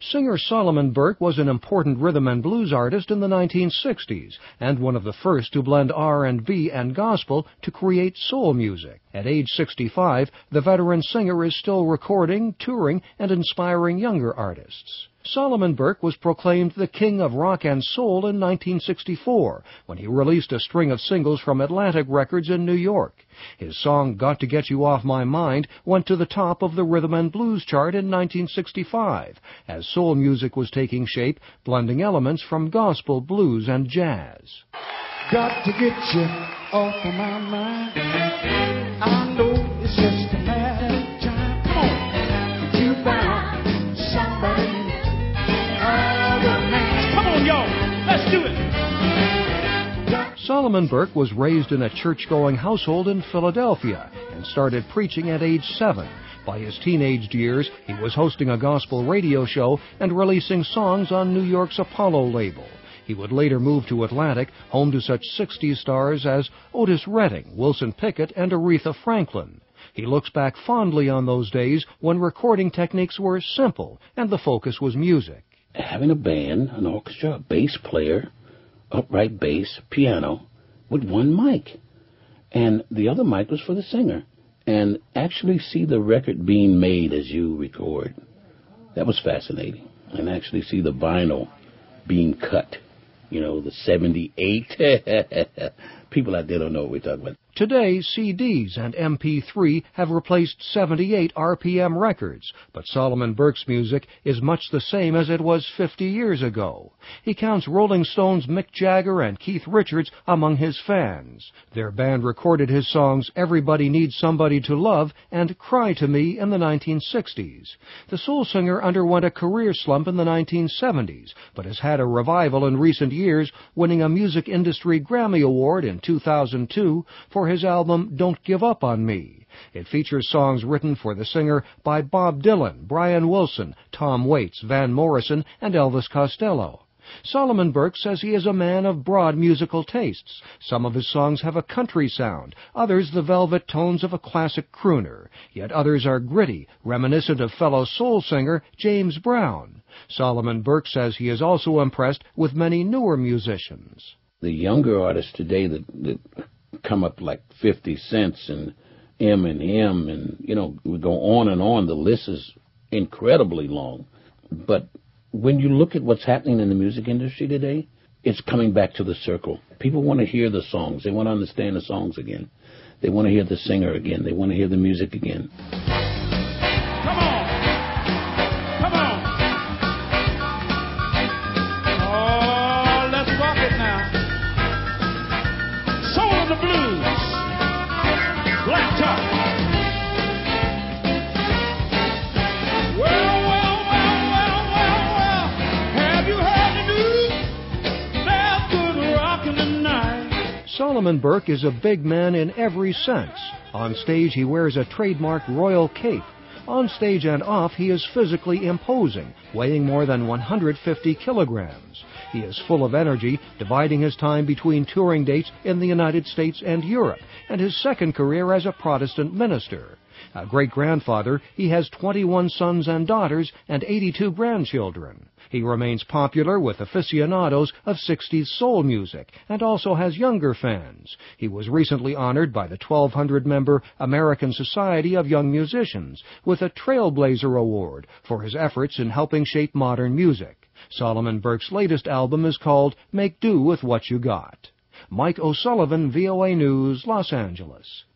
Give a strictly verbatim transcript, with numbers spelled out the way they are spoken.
Singer Solomon Burke was an important rhythm and blues artist in the nineteen sixties and one of the first to blend R and B and gospel to create soul music. At age sixty-five, the veteran singer is still recording, touring, and inspiring younger artists. Solomon Burke was proclaimed the king of rock and soul in nineteen sixty-four when he released a string of singles from Atlantic Records in New York. His song Got to Get You Off My Mind went to the top of the rhythm and blues chart in nineteen sixty-five as soul music was taking shape, blending elements from gospel, blues, and jazz. Got to get you off of my mind. I know it's just a matter of time. Come on, you found somebody. Come on, y'all, let's do it. Solomon Burke was raised in a church-going household in Philadelphia and started preaching at age seven. By his teenage years, he was hosting a gospel radio show and releasing songs on New York's Apollo label. He would later move to Atlantic, home to such sixties stars as Otis Redding, Wilson Pickett, and Aretha Franklin. He looks back fondly on those days when recording techniques were simple and the focus was music. Having a band, an orchestra, a bass player, upright bass, piano, with one mic. And the other mic was for the singer. And actually see the record being made as you record. That was fascinating. And actually see the vinyl being cut. You know, the seventy-eight. People out there don't know what we're talking about. Today, C Ds and M P three have replaced seventy-eight R P M records, but Solomon Burke's music is much the same as it was fifty years ago. He counts Rolling Stones' Mick Jagger and Keith Richards among his fans. Their band recorded his songs Everybody Needs Somebody to Love and Cry to Me in the nineteen sixties. The soul singer underwent a career slump in the nineteen seventies, but has had a revival in recent years, winning a Music Industry Grammy Award in two thousand two for his album Don't Give Up on Me. It features songs written for the singer by Bob Dylan, Brian Wilson, Tom Waits, Van Morrison, and Elvis Costello. Solomon Burke says he is a man of broad musical tastes. Some of his songs have a country sound, others the velvet tones of a classic crooner. Yet others are gritty, reminiscent of fellow soul singer James Brown. Solomon Burke says he is also impressed with many newer musicians. The younger artists today that, that come up like fifty cents and Eminem and, you know, we go on and on. The list is incredibly long. But when you look at what's happening in the music industry today, it's coming back to the circle. People want to hear the songs. They want to understand the songs again. They want to hear the singer again. They want to hear the music again. Come on. Come on. Oh, let's rock it now. Soul of the Blues. Black Top. Well, well, well, well, well, well. Have you heard the news? There's good rockin' tonight. Solomon Burke is a big man in every sense. On stage, he wears a trademark royal cape. On stage and off, he is physically imposing, weighing more than one hundred fifty kilograms. He is full of energy, dividing his time between touring dates in the United States and Europe, and his second career as a Protestant minister. A great-grandfather, he has twenty-one sons and daughters and eighty-two grandchildren. He remains popular with aficionados of sixties soul music and also has younger fans. He was recently honored by the twelve hundred member American Society of Young Musicians with a Trailblazer Award for his efforts in helping shape modern music. Solomon Burke's latest album is called Make Do With What You Got. Mike O'Sullivan, V O A News, Los Angeles.